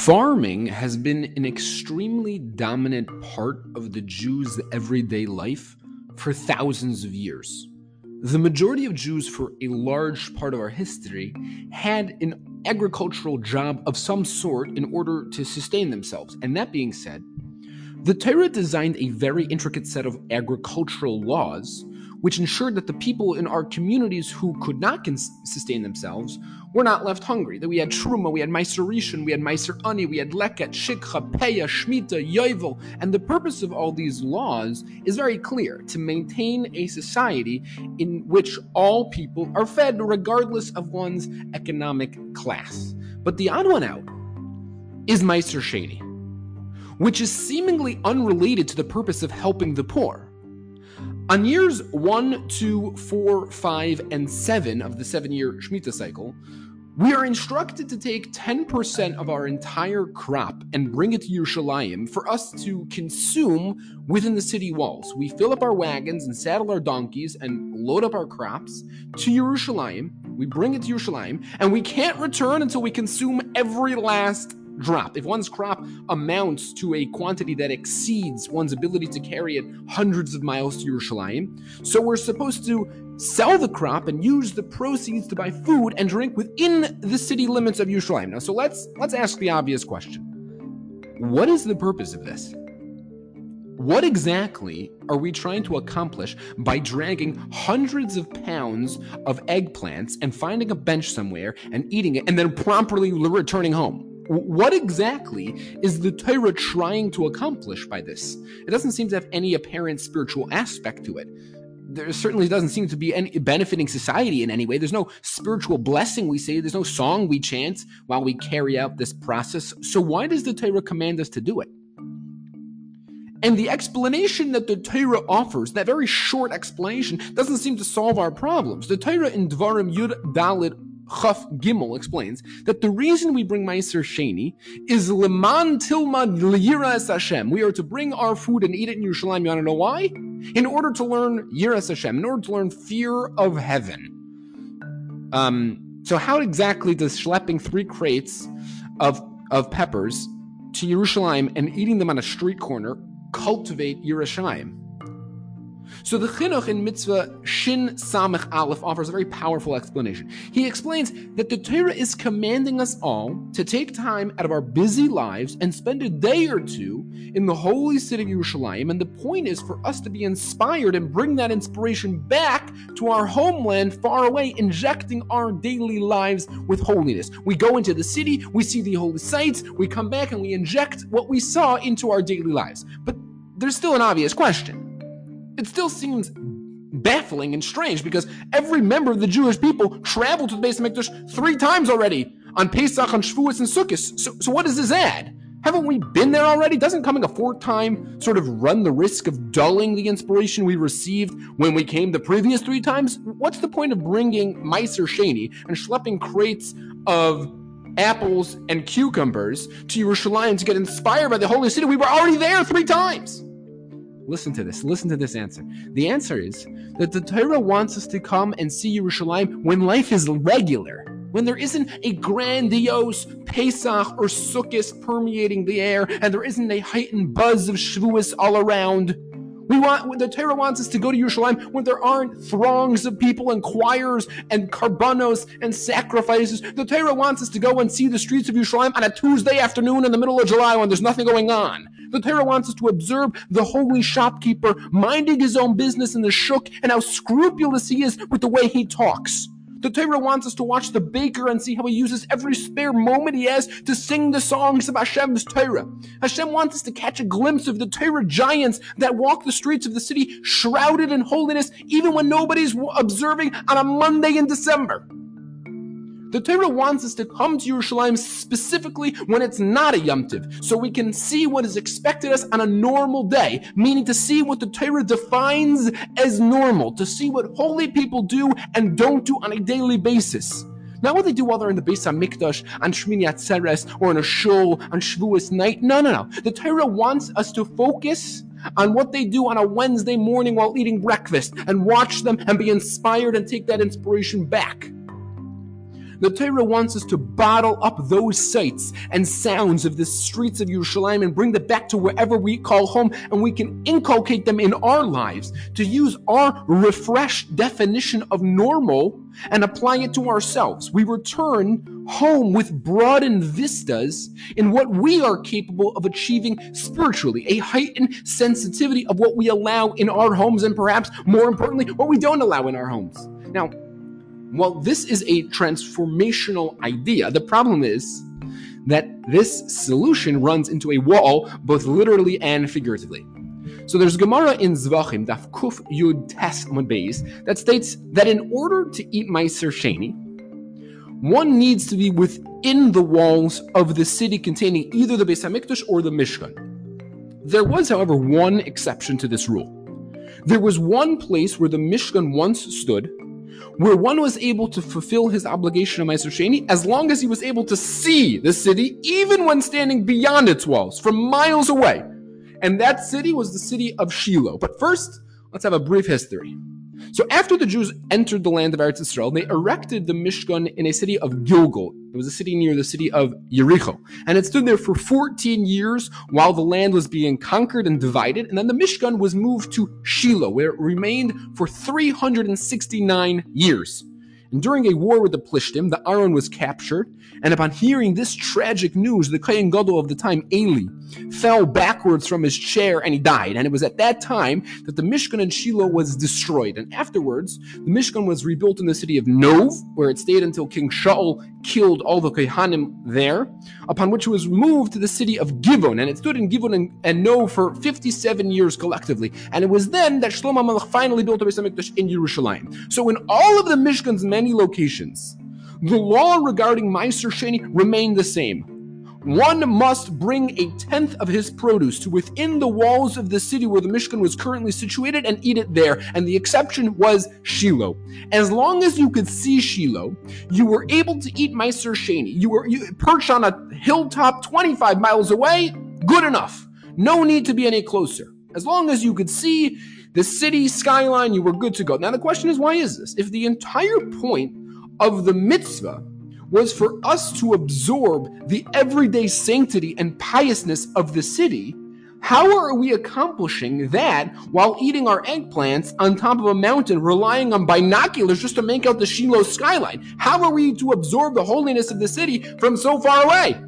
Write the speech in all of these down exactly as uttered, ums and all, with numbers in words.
Farming has been an extremely dominant part of the Jews' everyday life for thousands of years. The majority of Jews, for a large part of our history, had an agricultural job of some sort in order to sustain themselves. And that being said, the Torah designed a very intricate set of agricultural laws which ensured that the people in our communities who could not cons- sustain themselves were not left hungry. That we had Truma, we had Meiser Rishon, we had Meiser Ani, we had Leket, Shikha, Peya, Shemitah, Yovel. And the purpose of all these laws is very clear: to maintain a society in which all people are fed regardless of one's economic class. But the odd one out is Meiser Sheni, which is seemingly unrelated to the purpose of helping the poor. On years one, two, four, five, and seven of the seven-year Shemitah cycle, we are instructed to take ten percent of our entire crop and bring it to Yerushalayim for us to consume within the city walls. We fill up our wagons and saddle our donkeys and load up our crops to Yerushalayim. We bring it to Yerushalayim, and we can't return until we consume every last drop. If one's crop amounts to a quantity that exceeds one's ability to carry it hundreds of miles to Yerushalayim, so we're supposed to sell the crop and use the proceeds to buy food and drink within the city limits of Yerushalayim. Now, so let's let's ask the obvious question: what is the purpose of this? What exactly are we trying to accomplish by dragging hundreds of pounds of eggplants and finding a bench somewhere and eating it and then promptly returning home? What exactly is the Torah trying to accomplish by this? It doesn't seem to have any apparent spiritual aspect to it. There certainly doesn't seem to be any benefiting society in any way. There's no spiritual blessing we say. There's no song we chant while we carry out this process. So why does the Torah command us to do it? And the explanation that the Torah offers, that very short explanation, doesn't seem to solve our problems. The Torah in Dvarim Yud Dalet Chaf Gimel explains that the reason we bring Meiser Sheni is Leman Tilmad Yiras Hashem. We are to bring our food and eat it in Yerushalayim. You want to know why? In order to learn Yiras Hashem, in order to learn fear of heaven. Um, so how exactly does schlepping three crates of, of peppers to Yerushalayim and eating them on a street corner cultivate Yerushalayim? So the Chinuch in Mitzvah Shin Samech Aleph offers a very powerful explanation. He explains that the Torah is commanding us all to take time out of our busy lives and spend a day or two in the holy city of Yerushalayim. And the point is for us to be inspired and bring that inspiration back to our homeland far away, injecting our daily lives with holiness. We go into the city, we see the holy sites, we come back and we inject what we saw into our daily lives. But there's still an obvious question. It still seems baffling and strange because every member of the Jewish people traveled to the Beis HaMikdash three times already on Pesach, on Shavuos, and Sukkot. So, so what does this add? Haven't we been there already? Doesn't coming a fourth time sort of run the risk of dulling the inspiration we received when we came the previous three times? What's the point of bringing Meiser Sheni and schlepping crates of apples and cucumbers to Yerushalayim to get inspired by the holy city? We were already there three times. Listen to this. Listen to this answer. The answer is that the Torah wants us to come and see Yerushalayim when life is regular, when there isn't a grandiose Pesach or Sukkot permeating the air, and there isn't a heightened buzz of Shavuos all around. We want, the Torah wants us to go to Yerushalayim when there aren't throngs of people and choirs and karbanos and sacrifices. The Torah wants us to go and see the streets of Yerushalayim on a Tuesday afternoon in the middle of July when there's nothing going on. The Torah wants us to observe the holy shopkeeper minding his own business in the shuk and how scrupulous he is with the way he talks. The Torah wants us to watch the baker and see how he uses every spare moment he has to sing the songs of Hashem's Torah. Hashem wants us to catch a glimpse of the Torah giants that walk the streets of the city shrouded in holiness even when nobody's observing on a Monday in December. The Torah wants us to come to Yerushalayim specifically when it's not a Yom Tov, so we can see what is expected us on a normal day, meaning to see what the Torah defines as normal, to see what holy people do and don't do on a daily basis. Not what they do while they're in the Beis HaMikdash, on Shmini Atzeres, or in a shul, on Shavuos night. No, no, no. The Torah wants us to focus on what they do on a Wednesday morning while eating breakfast and watch them and be inspired and take that inspiration back. The Torah wants us to bottle up those sights and sounds of the streets of Yerushalayim and bring them back to wherever we call home, and we can inculcate them in our lives, to use our refreshed definition of normal and apply it to ourselves. We return home with broadened vistas in what we are capable of achieving spiritually, a heightened sensitivity of what we allow in our homes, and perhaps more importantly, what we don't allow in our homes. Now, while this is a transformational idea, the problem is that this solution runs into a wall, both literally and figuratively. So there's Gemara in Zvachim, Daf Kuf Yud Tes Amud Beis, that states that in order to eat Meiser Sheni, one needs to be within the walls of the city containing either the Beis HaMikdash or the Mishkan. There was, however, one exception to this rule. There was one place where the Mishkan once stood, where one was able to fulfill his obligation of Meiser Sheni as long as he was able to see the city, even when standing beyond its walls, from miles away. And that city was the city of Shiloh. But first, let's have a brief history. So after the Jews entered the land of Eretz Yisrael, they erected the Mishkan in a city of Gilgal. It was a city near the city of Yericho. And it stood there for fourteen years while the land was being conquered and divided. And then the Mishkan was moved to Shiloh, where it remained for three hundred sixty-nine years. And during a war with the Plishtim, the Aron was captured, and upon hearing this tragic news, the Kohen Gadol of the time, Eli, fell backwards from his chair and he died. And it was at that time that the Mishkan in Shiloh was destroyed. And afterwards, the Mishkan was rebuilt in the city of Nov, where it stayed until King Shaul killed all the Kohanim there, upon which it was moved to the city of Givon. And it stood in Givon and, and Nov for fifty-seven years collectively. And it was then that Shlomo HaMelech finally built the Beis HaMikdash in Yerushalayim. So in all of the Mishkan's many locations, the law regarding Meiser Sheni remained the same. One must bring a tenth of his produce to within the walls of the city where the Mishkan was currently situated and eat it there. And the exception was Shiloh. As long as you could see Shiloh, you were able to eat Meiser Sheni. You were you, perched on a hilltop twenty-five miles away, good enough. No need to be any closer. As long as you could see the city skyline, you were good to go. Now the question is, why is this? If the entire point of the mitzvah was for us to absorb the everyday sanctity and piousness of the city, how are we accomplishing that while eating our eggplants on top of a mountain, relying on binoculars just to make out the Shiloh skyline? How are we to absorb the holiness of the city from so far away?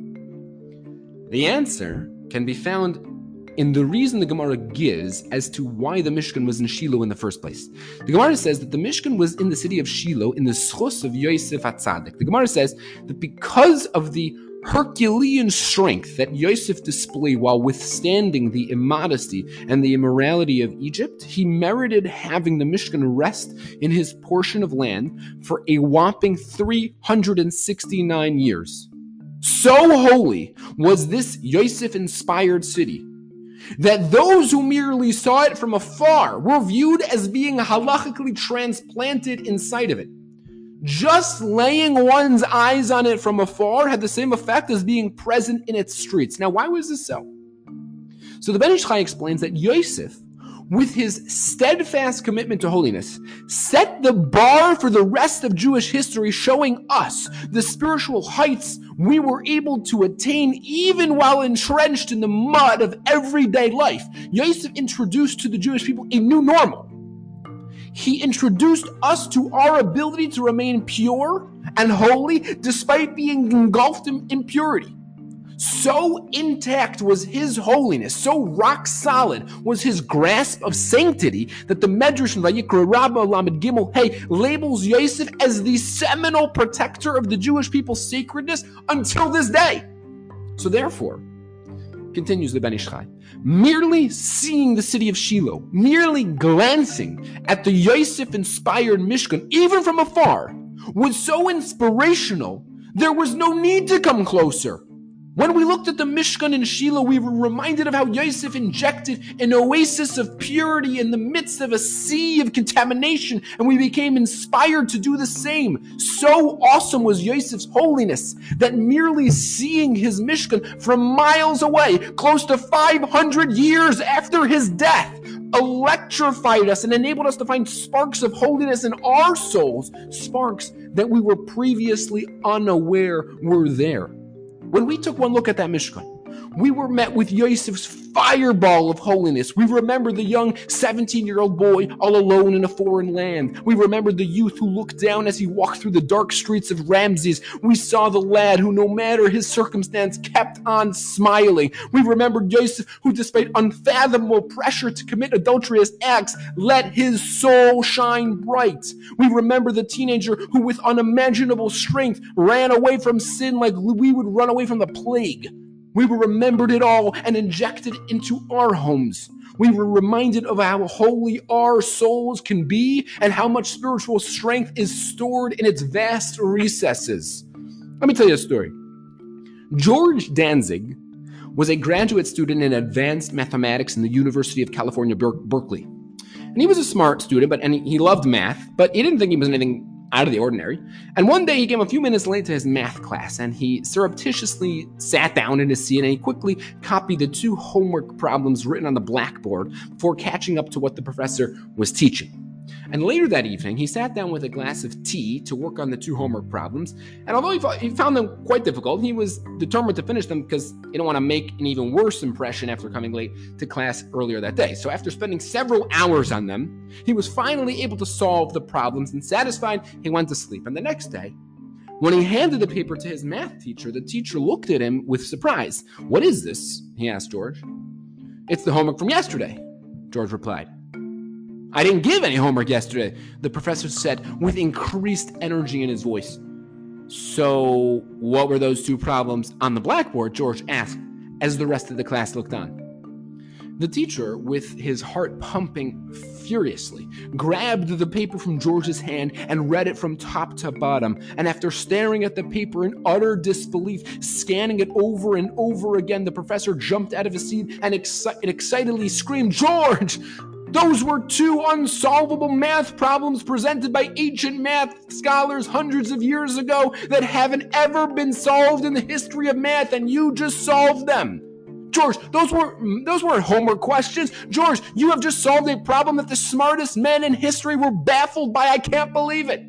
The answer can be found in the reason the Gemara gives as to why the Mishkan was in Shiloh in the first place. The Gemara says that the Mishkan was in the city of Shiloh in the schus of Yosef HaTzadik. The Gemara says that because of the Herculean strength that Yosef displayed while withstanding the immodesty and the immorality of Egypt, he merited having the Mishkan rest in his portion of land for a whopping three hundred sixty-nine years. So holy was this Yosef-inspired city that those who merely saw it from afar were viewed as being halachically transplanted inside of it. Just laying one's eyes on it from afar had the same effect as being present in its streets. Now, why was this so? So the Ben Ish Chai explains that Yosef, with his steadfast commitment to holiness, set the bar for the rest of Jewish history, showing us the spiritual heights we were able to attain even while entrenched in the mud of everyday life. Yosef introduced to the Jewish people a new normal. He introduced us to our ability to remain pure and holy despite being engulfed in impurity. So intact was his holiness, so rock solid was his grasp of sanctity, that the Medrash in Vayikra Rabbah Lamed Gimel Hey labels Yosef as the seminal protector of the Jewish people's sacredness until this day. So therefore, continues the Ben Ish Chai, merely seeing the city of Shiloh, merely glancing at the Yosef-inspired Mishkan, even from afar, was so inspirational, there was no need to come closer. When we looked at the Mishkan in Shiloh, we were reminded of how Yosef injected an oasis of purity in the midst of a sea of contamination, and we became inspired to do the same. So awesome was Yosef's holiness that merely seeing his Mishkan from miles away, close to five hundred years after his death, electrified us and enabled us to find sparks of holiness in our souls, sparks that we were previously unaware were there. When we took one look at that Mishkan, we were met with Yosef's fireball of holiness. We remember the young seventeen-year-old boy all alone in a foreign land. We remember the youth who looked down as he walked through the dark streets of Ramses. We saw the lad who, no matter his circumstance, kept on smiling. We remembered Yosef who, despite unfathomable pressure to commit adulterous acts, let his soul shine bright. We remember the teenager who, with unimaginable strength, ran away from sin like we would run away from the plague. We were remembered it all and injected into our homes. We were reminded of how holy our souls can be and how much spiritual strength is stored in its vast recesses. Let me tell you a story. George Danzig was a graduate student in advanced mathematics in the University of California, Ber- Berkeley. And he was a smart student, but and he, he loved math, but he didn't think he was anything out of the ordinary. And one day he came a few minutes late to his math class, and he surreptitiously sat down in his seat and he quickly copied the two homework problems written on the blackboard before catching up to what the professor was teaching. And later that evening, he sat down with a glass of tea to work on the two homework problems. And although he, fo- he found them quite difficult, he was determined to finish them because he didn't want to make an even worse impression after coming late to class earlier that day. So after spending several hours on them, he was finally able to solve the problems, and satisfied, he went to sleep. And the next day, when he handed the paper to his math teacher, the teacher looked at him with surprise. "What is this?" he asked George. "It's the homework from yesterday," George replied. "I didn't give any homework yesterday," the professor said with increased energy in his voice. "So what were those two problems on the blackboard?" George asked as the rest of the class looked on. The teacher, with his heart pumping furiously, grabbed the paper from George's hand and read it from top to bottom. And after staring at the paper in utter disbelief, scanning it over and over again, the professor jumped out of his seat and, exci- and excitedly screamed, "George! Those were two unsolvable math problems presented by ancient math scholars hundreds of years ago that haven't ever been solved in the history of math, and you just solved them. George, those weren't, those weren't homework questions. George, you have just solved a problem that the smartest men in history were baffled by. I can't believe it."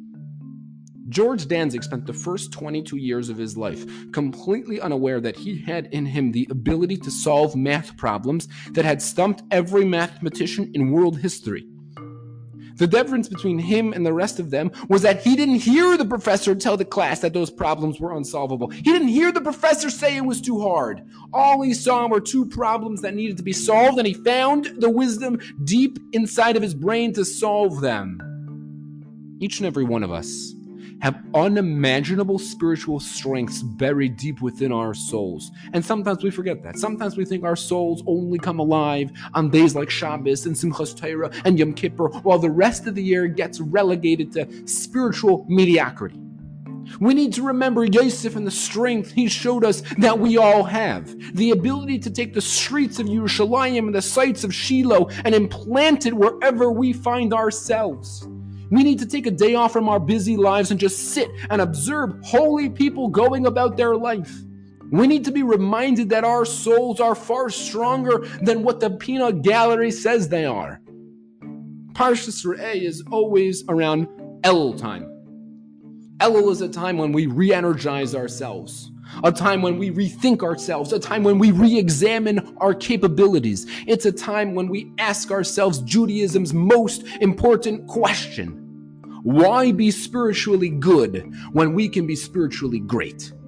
George Danzig spent the first twenty-two years of his life completely unaware that he had in him the ability to solve math problems that had stumped every mathematician in world history. The difference between him and the rest of them was that he didn't hear the professor tell the class that those problems were unsolvable. He didn't hear the professor say it was too hard. All he saw were two problems that needed to be solved, and he found the wisdom deep inside of his brain to solve them. Each and every one of us have unimaginable spiritual strengths buried deep within our souls. And sometimes we forget that. Sometimes we think our souls only come alive on days like Shabbos and Simchas Torah and Yom Kippur, while the rest of the year gets relegated to spiritual mediocrity. We need to remember Yosef and the strength he showed us that we all have. The ability to take the streets of Yerushalayim and the sites of Shiloh and implant it wherever we find ourselves. We need to take a day off from our busy lives and just sit and observe holy people going about their life. We need to be reminded that our souls are far stronger than what the peanut gallery says they are. Parshas Re'eh is always around Elul time. Elul is a time when we re-energize ourselves, a time when we rethink ourselves, a time when we re-examine our capabilities. It's a time when we ask ourselves Judaism's most important question: why be spiritually good when we can be spiritually great?